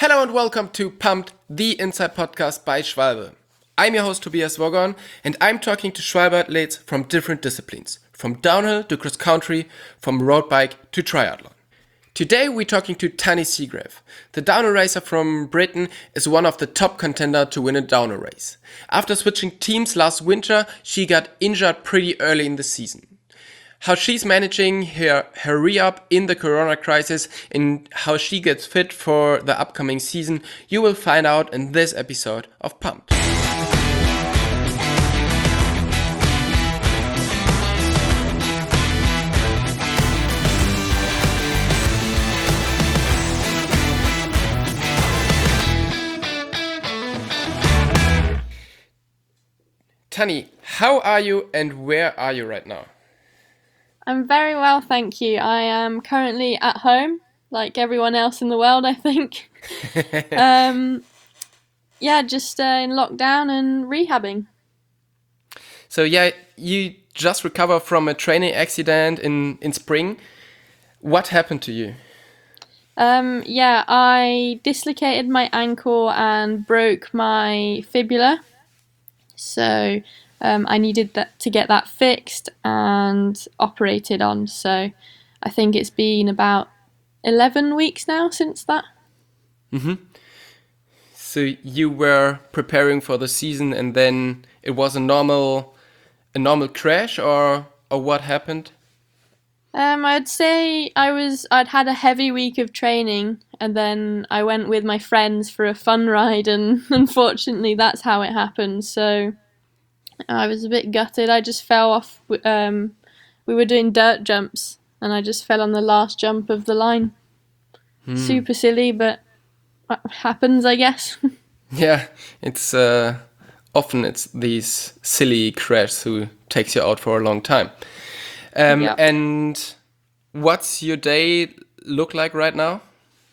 Hello and welcome to Pumped, the Inside Podcast by Schwalbe. I'm your host Tobias Wogon and I'm talking to Schwalbe athletes from different disciplines, from downhill to cross country, from road bike to triathlon. Today we're talking to Tahnée Seagrave. The downhill racer from Britain is one of the top contenders to win a downhill race. After switching teams last winter, she got injured pretty early in the season. How she's managing her re-up in the corona crisis and how she gets fit for the upcoming season, you will find out in this episode of Pumped. Tahnée, how are you and where are you right now? I'm very well, thank you. I am currently at home, like everyone else in the world, I think. Just in lockdown and rehabbing. So you just recovered from a training accident in spring. What happened to you? I dislocated my ankle and broke my fibula. So I needed to get that fixed and operated on. So I think it's been about 11 weeks now since that. Mm-hmm. So you were preparing for the season and then it was a normal crash or what happened? I'd say I'd had a heavy week of training and then I went with my friends for a fun ride and unfortunately that's how it happened. So I was a bit gutted. I just fell off. We were doing dirt jumps and I just fell on the last jump of the line. Super silly, but happens, I guess. Yeah, it's often it's these silly crashes who takes you out for a long time. Yeah. And what's your day look like right now?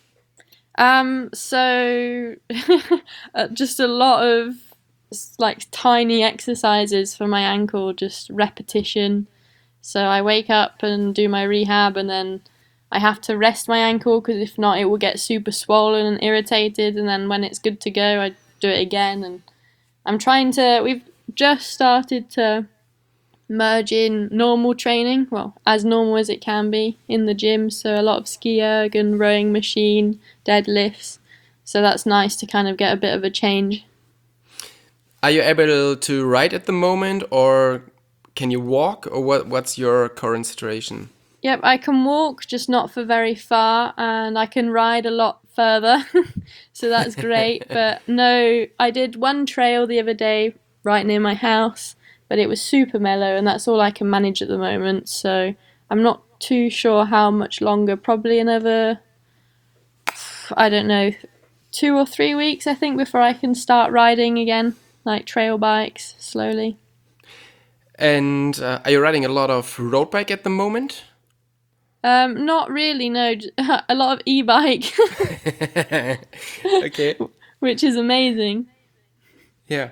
So just a lot of like tiny exercises for my ankle, just repetition. So I wake up and do my rehab and then I have to rest my ankle because if not it will get super swollen and irritated, and then when it's good to go I do it again. And we've just started to merge in normal training, well, as normal as it can be in the gym, so a lot of ski erg and rowing machine, deadlifts, so that's nice to kind of get a bit of a change. Are you able to ride at the moment or can you walk or what's your current situation? Yep, I can walk, just not for very far, and I can ride a lot further, so that's great. But no, I did one trail the other day right near my house, but it was super mellow, and that's all I can manage at the moment. So I'm not too sure how much longer, probably another, I don't know, 2 or 3 weeks, I think, before I can start riding again, like trail bikes, slowly. And are you riding a lot of road bike at the moment? Not really, no. A lot of e-bike. Okay. Which is amazing. Yeah.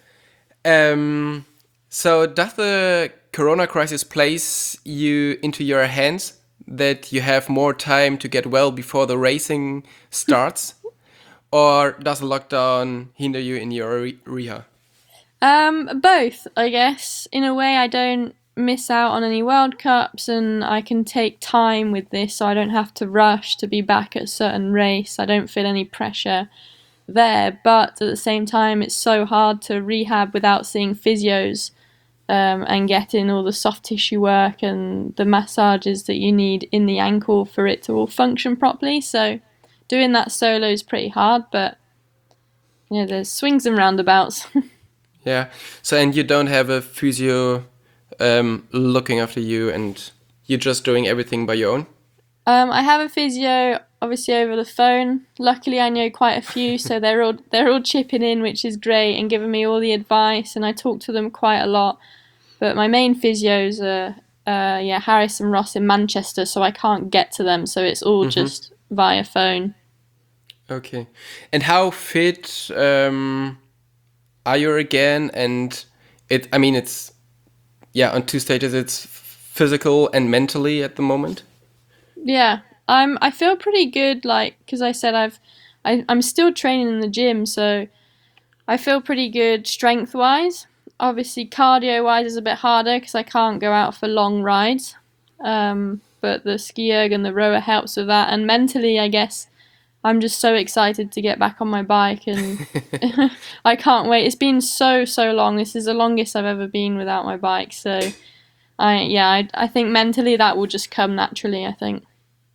So does the corona crisis place you into your hands that you have more time to get well before the racing starts? Or does lockdown hinder you in your rehab? Both, I guess. In a way, I don't miss out on any World Cups and I can take time with this, so I don't have to rush to be back at a certain race. I don't feel any pressure there, but at the same time it's so hard to rehab without seeing physios and getting all the soft tissue work and the massages that you need in the ankle for it to all function properly. So doing that solo is pretty hard, but there's swings and roundabouts. Yeah. So and you don't have a physio looking after you and you're just doing everything by your own? I have a physio, obviously over the phone. Luckily, I know quite a few, so they're all chipping in, which is great, and giving me all the advice. And I talk to them quite a lot. But my main physios are Harris and Ross in Manchester, so I can't get to them. So it's all just via phone. Okay. And how fit are you again? And it's on two stages. It's physical and mentally at the moment. Yeah, I feel pretty good, like, because I said I'm still training in the gym, so I feel pretty good strength-wise. Obviously, cardio-wise is a bit harder because I can't go out for long rides. But the ski erg and the rower helps with that. And mentally, I guess I'm just so excited to get back on my bike, and I can't wait. It's been so long. This is the longest I've ever been without my bike. So I think mentally that will just come naturally, I think.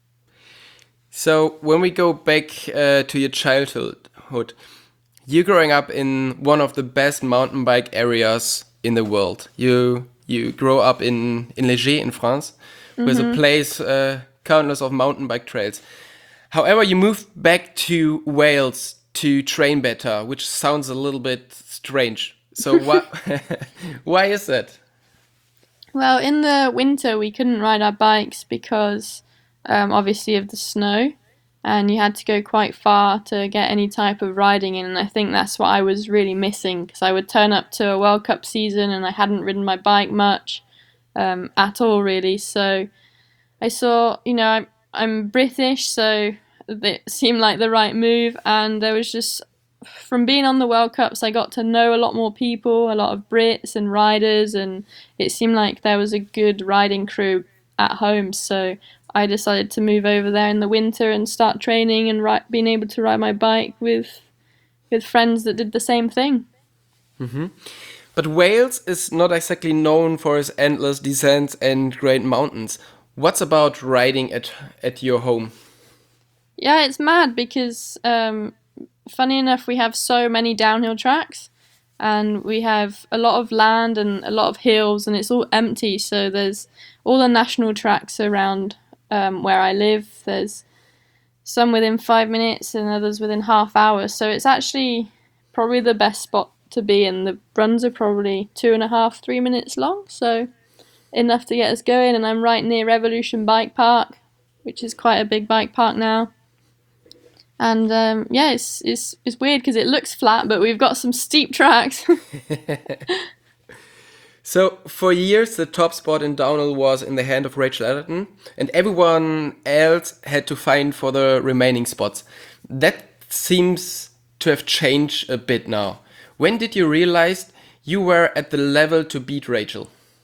So when we go back to your childhood, you growing up in one of the best mountain bike areas in the world. You grow up in Léger in France, with a place countless of mountain bike trails. However, you moved back to Wales to train better, which sounds a little bit strange. So why is that? Well, in the winter we couldn't ride our bikes because obviously of the snow, and you had to go quite far to get any type of riding in. And I think that's what I was really missing, because I would turn up to a World Cup season and I hadn't ridden my bike much at all, really. So I saw, I'm British, so it seemed like the right move. And there was just, from being on the World Cups, I got to know a lot more people, a lot of Brits and riders, and it seemed like there was a good riding crew at home. So I decided to move over there in the winter and start training and being able to ride my bike with friends that did the same thing. But Wales is not exactly known for its endless descents and great mountains. What's about riding at your home? Yeah, it's mad because, funny enough, we have so many downhill tracks, and we have a lot of land and a lot of hills, and it's all empty. So there's all the national tracks around where I live. There's some within 5 minutes and others within half hour. So it's actually probably the best spot to be in. The runs are probably 2.5, 3 minutes long, so enough to get us going. And I'm right near Revolution Bike Park, which is quite a big bike park now. And it's weird because it looks flat, but we've got some steep tracks. So for years, the top spot in downhill was in the hand of Rachel Atherton, and everyone else had to fight for the remaining spots. That seems to have changed a bit now. When did you realize you were at the level to beat Rachel?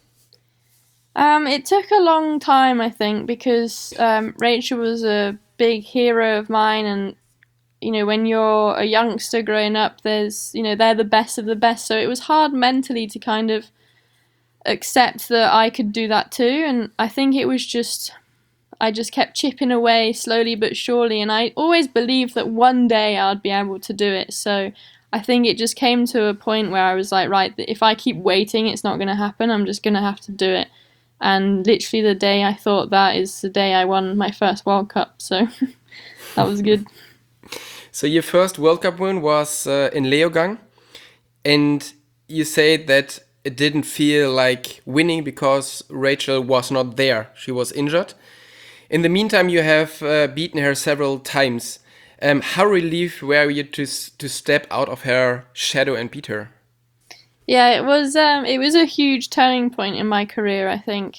It took a long time, I think, because Rachel was a big hero of mine, and when you're a youngster growing up, there's they're the best of the best. So it was hard mentally to kind of accept that I could do that too. And I think it was I just kept chipping away slowly but surely, and I always believed that one day I'd be able to do it. So I think it just came to a point where I was like, right, if I keep waiting, it's not going to happen. I'm just going to have to do it. And literally the day I thought that is the day I won my first World Cup. So that was good. So your first World Cup win was in Leogang, and you said that it didn't feel like winning because Rachel was not there. She was injured. In the meantime, you have beaten her several times. How relieved were you to step out of her shadow and beat her? Yeah, it was a huge turning point in my career, I think.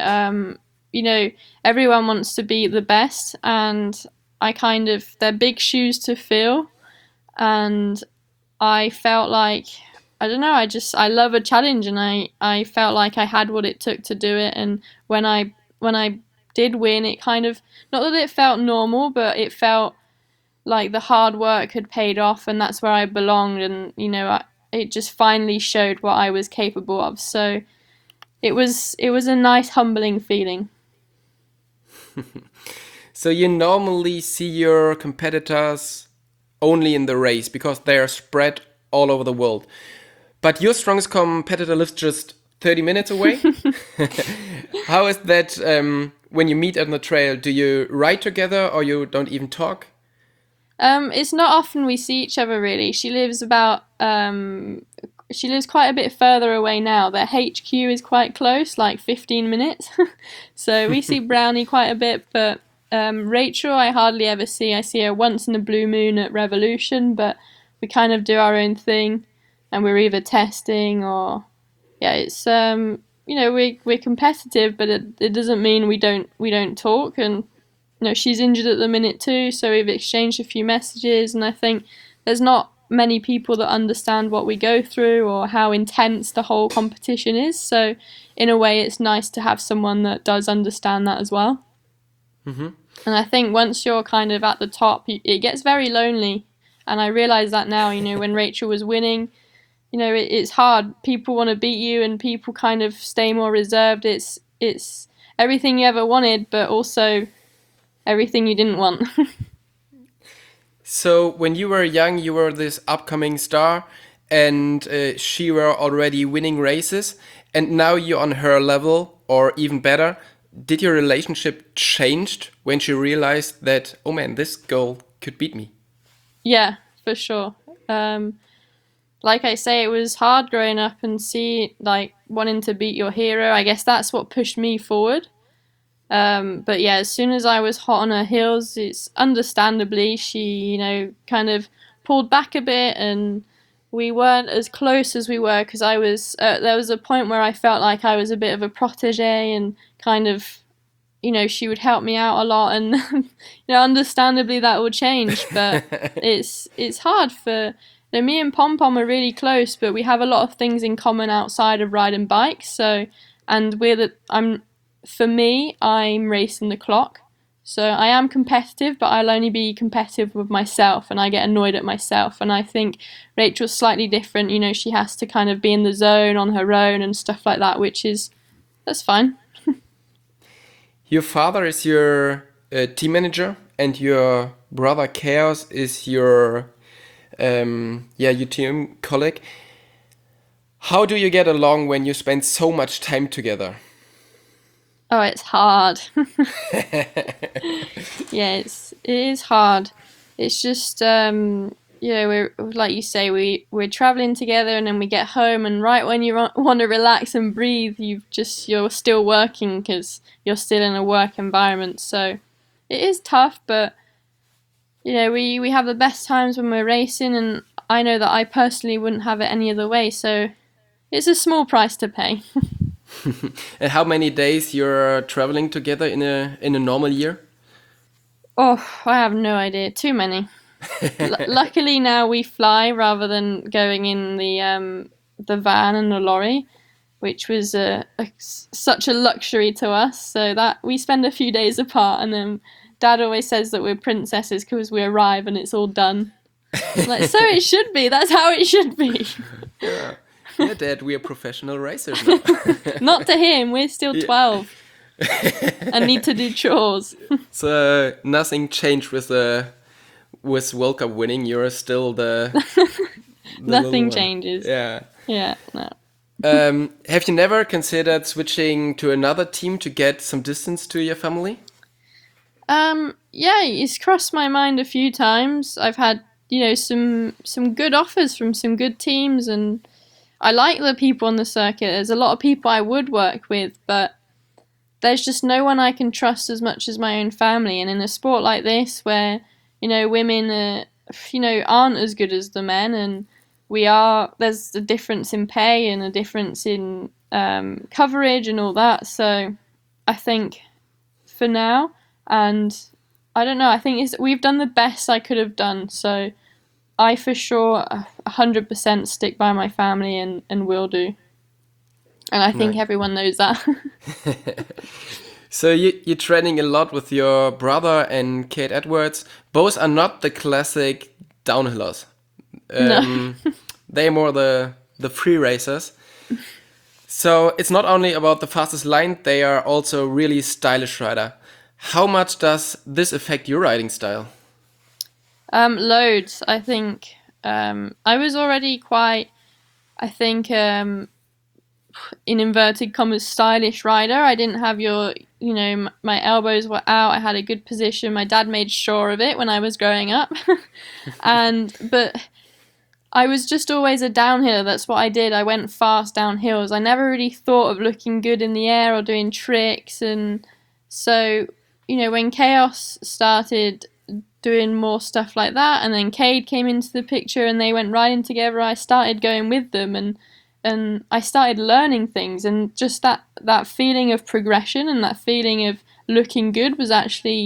Everyone wants to be the best, and they're big shoes to fill, and I felt like, I don't know, I love a challenge, and I felt like I had what it took to do it. And when I did win, it kind of, not that it felt normal, but it felt like the hard work had paid off, and that's where I belonged. And it just finally showed what I was capable of. So it was a nice, humbling feeling. So you normally see your competitors only in the race because they are spread all over the world. But your strongest competitor lives just 30 minutes away. How is that when you meet on the trail? Do you ride together or you don't even talk? It's not often we see each other, really. She lives quite a bit further away now. Their HQ is quite close, like 15 minutes. So we see Brownie quite a bit, but Rachel I hardly ever see. I see her once in a blue moon at Revolution, but we kind of do our own thing, and we're either testing or, it's we're competitive, but it doesn't mean we don't talk. And she's injured at the minute too, so we've exchanged a few messages, and I think there's not many people that understand what we go through or how intense the whole competition is. So in a way, it's nice to have someone that does understand that as well. Mm-hmm. And I think once you're kind of at the top, it gets very lonely. And I realise that now, when Rachel was winning, it's hard. People want to beat you, and people kind of stay more reserved. It's everything you ever wanted, but also everything you didn't want. So when you were young, you were this upcoming star, and she were already winning races, and now you're on her level, or even better. Did your relationship changed when she realized that, oh man, this girl could beat me? Yeah, for sure. Like I say, it was hard growing up and wanting to beat your hero. I guess that's what pushed me forward. But yeah, as soon as I was hot on her heels, it's understandably she, kind of pulled back a bit, and we weren't as close as we were because there was a point where I felt like I was a bit of a protege, and kind of, she would help me out a lot, and understandably that will change, but it's hard for. Me and Pom Pom are really close, but we have a lot of things in common outside of riding bikes. So, and for me, I'm racing the clock. So I am competitive, but I'll only be competitive with myself, and I get annoyed at myself. And I think Rachel's slightly different. She has to kind of be in the zone on her own and stuff like that, that's fine. Your father is your team manager, and your brother Chaos is your your team colleague. How do you get along when you spend so much time together? Oh, it's hard. Yeah, it is hard. It's just we're like you say, we're traveling together, and then we get home, and right when you want to relax and breathe, you're still working because you're still in a work environment. So it is tough, but we have the best times when we're racing, and I know that I personally wouldn't have it any other way. So it's a small price to pay. And how many days you're traveling together in a normal year? Oh, I have no idea. Too many. Luckily now we fly rather than going in the van and the lorry, which was such a luxury to us. So that we spend a few days apart, and then Dad always says that we're princesses because we arrive and it's all done. So it should be. That's how it should be. Yeah, Dad, we are professional racers now. Not to him. We're still 12 and need to do chores. So nothing changed with World Cup winning. You're still the Nothing changes. Yeah. Yeah. No. Have you never considered switching to another team to get some distance to your family? Yeah, it's crossed my mind a few times. I've had, some good offers from some good teams, and I like the people on the circuit. There's a lot of people I would work with, but there's just no one I can trust as much as my own family. And in a sport like this, where, women, aren't as good as the men, and there's a difference in pay and a difference in coverage and all that. So I think for now, and I don't know, I think we've done the best I could have done. So I for sure 100% stick by my family and will do. And I think everyone knows that. So you're training a lot with your brother and Kate Edwards. Both are not the classic downhillers. No. They're more the free racers. So it's not only about the fastest line, they are also really stylish rider. How much does this affect your riding style? Loads. I think I was already quite, in inverted commas, stylish rider. I didn't have my elbows were out. I had a good position. My dad made sure of it when I was growing up. But I was just always a downhiller. That's what I did. I went fast down hills. I never really thought of looking good in the air or doing tricks. And so, when Chaos started doing more stuff like that, and then Cade came into the picture and they went riding together, I started going with them, and I started learning things, and just that feeling of progression and that feeling of looking good was actually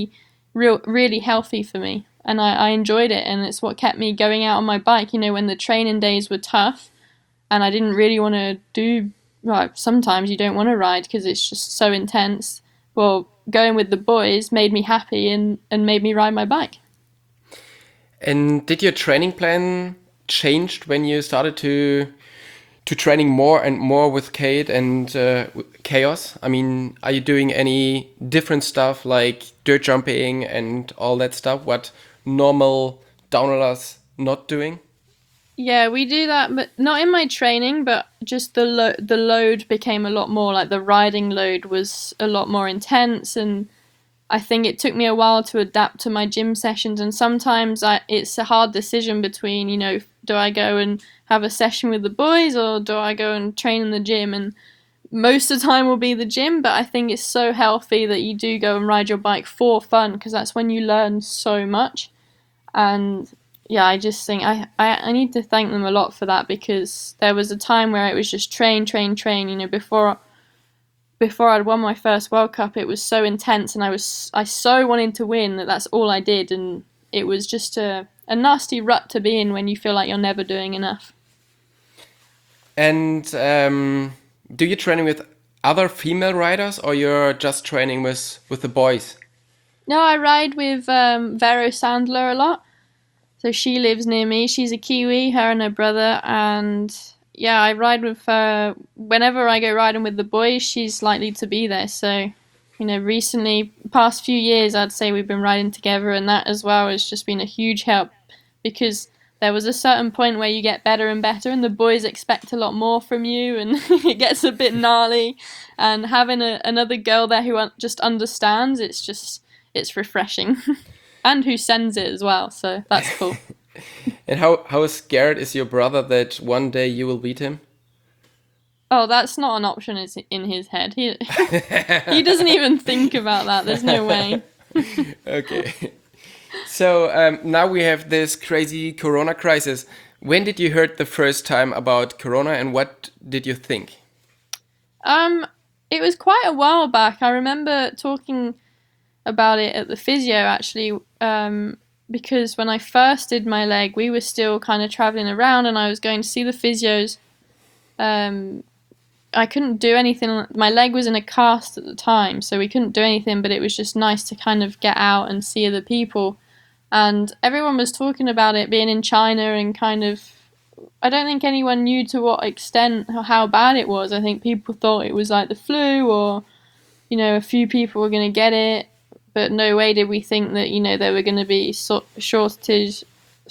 really healthy for me, and I enjoyed it, and it's what kept me going out on my bike. You know, when the training days were tough, and I didn't really want to do. Well, sometimes you don't want to ride because it's just so intense. Well, going with the boys made me happy and made me ride my bike. And did your training plan changed when you started to training more and more with Kate and Chaos? I mean, are you doing any different stuff like dirt jumping and all that stuff? What normal downhillers not doing? Yeah, we do that, but not in my training. But just the load became a lot more, like the riding load was a lot more intense, and I think it took me a while to adapt to my gym sessions. And sometimes it's a hard decision between, you know, do I go and have a session with the boys or do I go and train in the gym? And most of the time will be the gym, but I think it's so healthy that you do go and ride your bike for fun, because that's when you learn so much. And yeah, I just think I need to thank them a lot for that, because there was a time where it was just train, train, train. You know, before I'd won my first World Cup, it was so intense, and I so wanted to win that that's all I did, and it was just a nasty rut to be in when you feel like you're never doing enough. And do you training with other female riders, or you're just training with the boys? No, I ride with Vero Sandler a lot. So she lives near me. She's a Kiwi, her and her brother, and yeah, I ride with her whenever I go riding with the boys. She's likely to be there. So, you know, recently, past few years, I'd say we've been riding together, and that as well has just been a huge help, because there was a certain point where you get better and better, and the boys expect a lot more from you, and it gets a bit gnarly. And having another girl there who just understands, it's refreshing. And who sends it as well, so that's cool. And how scared is your brother that one day you will beat him? Oh, that's not an option in his head. He doesn't even think about that. There's no way. Okay. So now we have this crazy Corona crisis. When did you heard the first time about Corona, and what did you think? It was quite a while back. I remember talking about it at the physio, actually, because when I first did my leg, we were still kind of traveling around, and I was going to see the physios. I couldn't do anything. My leg was in a cast at the time, so we couldn't do anything, but it was just nice to kind of get out and see other people. And everyone was talking about it being in China, and kind of, I don't think anyone knew to what extent or how bad it was. I think people thought it was like the flu, or, you know, a few people were going to get it, but no way did we think that, you know, there were going to be shortages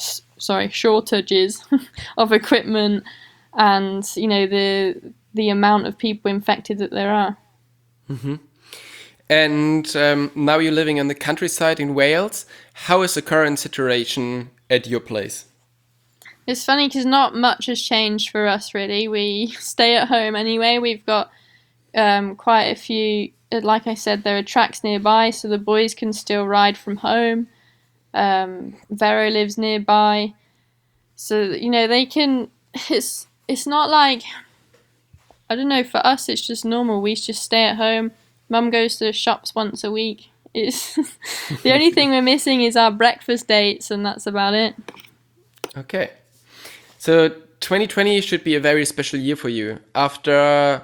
of equipment, and, you know, the amount of people infected that there are. Mm-hmm. And now you're living in the countryside in Wales. How is the current situation at your place? It's funny because not much has changed for us, really. We stay at home anyway. We've got quite a few, like I said, there are tracks nearby, so the boys can still ride from home. Vero lives nearby. So, you know, they can, it's not like, I don't know, for us it's just normal. We just stay at home. Mum goes to the shops once a week. It's the only thing we're missing is our breakfast dates, and that's about it. Okay. So 2020 should be a very special year for you. After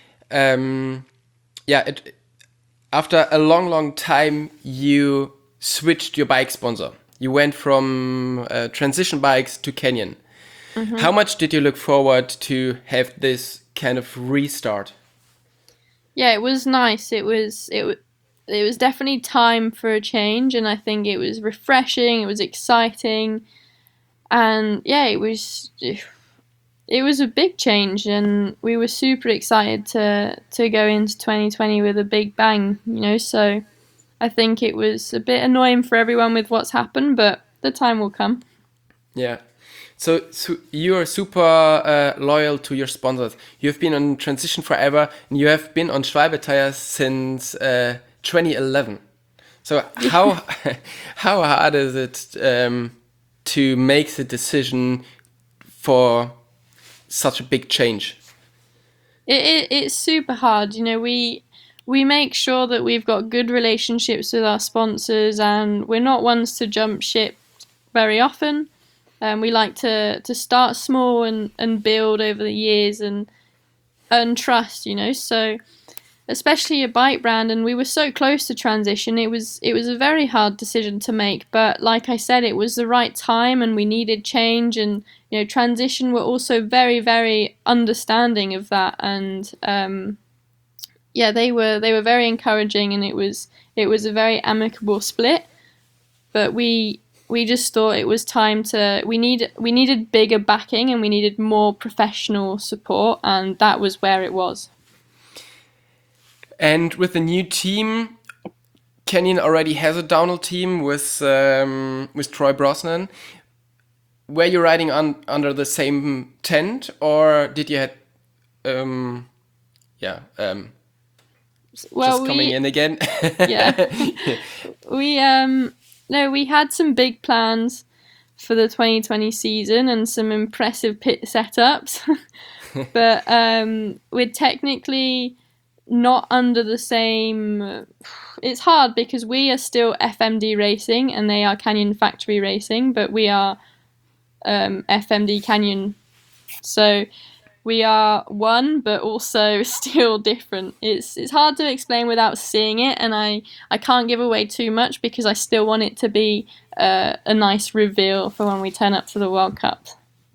after a long time, you switched your bike sponsor. You went from transition bikes to Canyon. Mm-hmm. How much did you look forward to have this kind of restart? Yeah, it was nice. It was definitely time for a change, and I think it was refreshing. It was exciting, and yeah, it was a big change, and we were super excited to go into 2020 with a big bang. You know, so I think it was a bit annoying for everyone with what's happened, but the time will come. Yeah. So you are super loyal to your sponsors. You've been on Transition forever, and you have been on Schwalbe tires since 2011. So how hard is it to make the decision for such a big change? It's super hard. You know, we we make sure that we've got good relationships with our sponsors, and we're not ones to jump ship very often. We like to start small and build over the years and earn trust, So especially a bike brand, and we were so close to transition. It was a very hard decision to make, but like I said, it was the right time, and we needed change. And transition were also very, very understanding of that, and they were very encouraging, and it was a very amicable split. But we just thought it was time to we needed bigger backing, and we needed more professional support, and that was where it was. And with the new team, Canyon already has a downhill team with Troy Brosnan. Were you riding under the same tent, or did you had just coming in again? Yeah. We had some big plans for the 2020 season and some impressive pit setups, but we're technically not under the same. It's hard because we are still FMD Racing and they are Canyon Factory Racing, but we are FMD Canyon, so we are one but also still different. It's hard to explain without seeing it, and I can't give away too much because I still want it to be a nice reveal for when we turn up to the World Cup.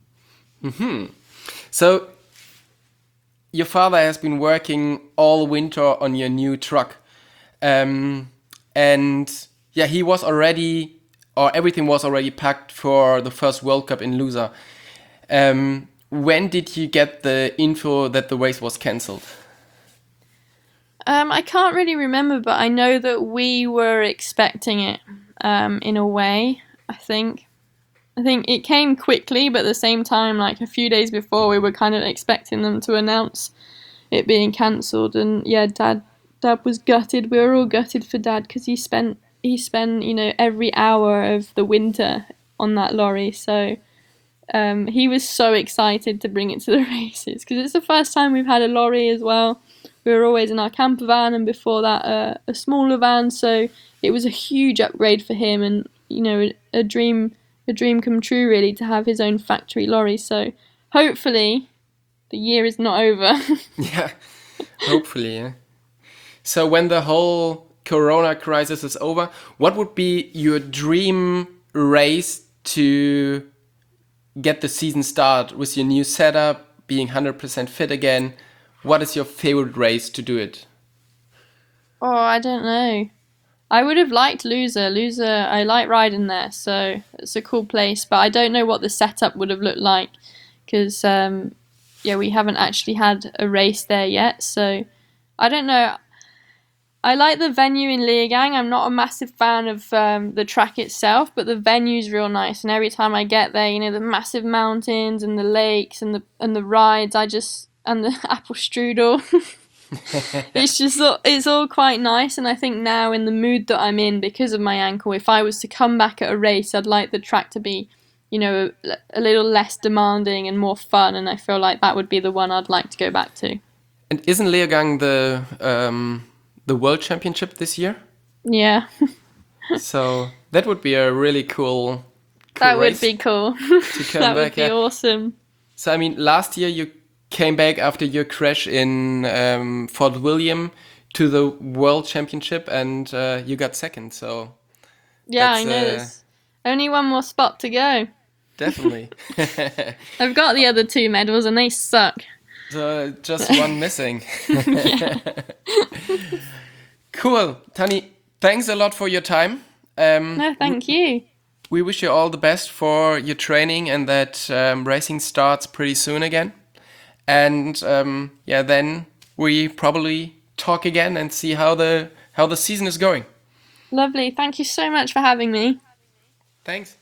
So your father has been working all winter on your new truck, and he was already, or everything was already packed for the first World Cup in Lousã. When did you get the info that the race was cancelled? I can't really remember, but I know that we were expecting it in a way, I think. I think it came quickly, but at the same time, like a few days before, we were kind of expecting them to announce it being cancelled. And yeah, Dad was gutted. We were all gutted for Dad because he spent every hour of the winter on that lorry. So he was so excited to bring it to the races because it's the first time we've had a lorry as well. We were always in our camper van, and before that a smaller van. So it was a huge upgrade for him, and a dream come true really to have his own factory lorry. So hopefully the year is not over. Yeah, hopefully. Yeah. So when the whole Corona crisis is over, what would be your dream race to get the season started with your new setup, being 100% fit again? What is your favorite race to do it? Oh, I don't know. I would have liked Lousã. Lousã, I like riding there, so it's a cool place. But I don't know what the setup would have looked like because, we haven't actually had a race there yet. So I don't know. I like the venue in Leogang. I'm not a massive fan of the track itself, but the venue's real nice. And every time I get there, the massive mountains and the lakes and the rides, and the apple strudel. It's all quite nice, and I think now in the mood that I'm in because of my ankle, if I was to come back at a race, I'd like the track to be, a little less demanding and more fun, and I feel like that would be the one I'd like to go back to. And isn't Leogang the World Championship this year? Yeah. So that would be a really cool that race would be cool. to come that back. would be awesome. So last year you came back after your crash in Fort William to the World Championship, and you got second. So yeah, I know. There's only one more spot to go. Definitely. I've got the other 2 medals, and they suck. So just one missing. Cool, Tani. Thanks a lot for your time. No, thank you. We wish you all the best for your training, and that racing starts pretty soon again. And then we probably talk again and see how the season is going. Lovely. Thank you so much for having me. Thanks.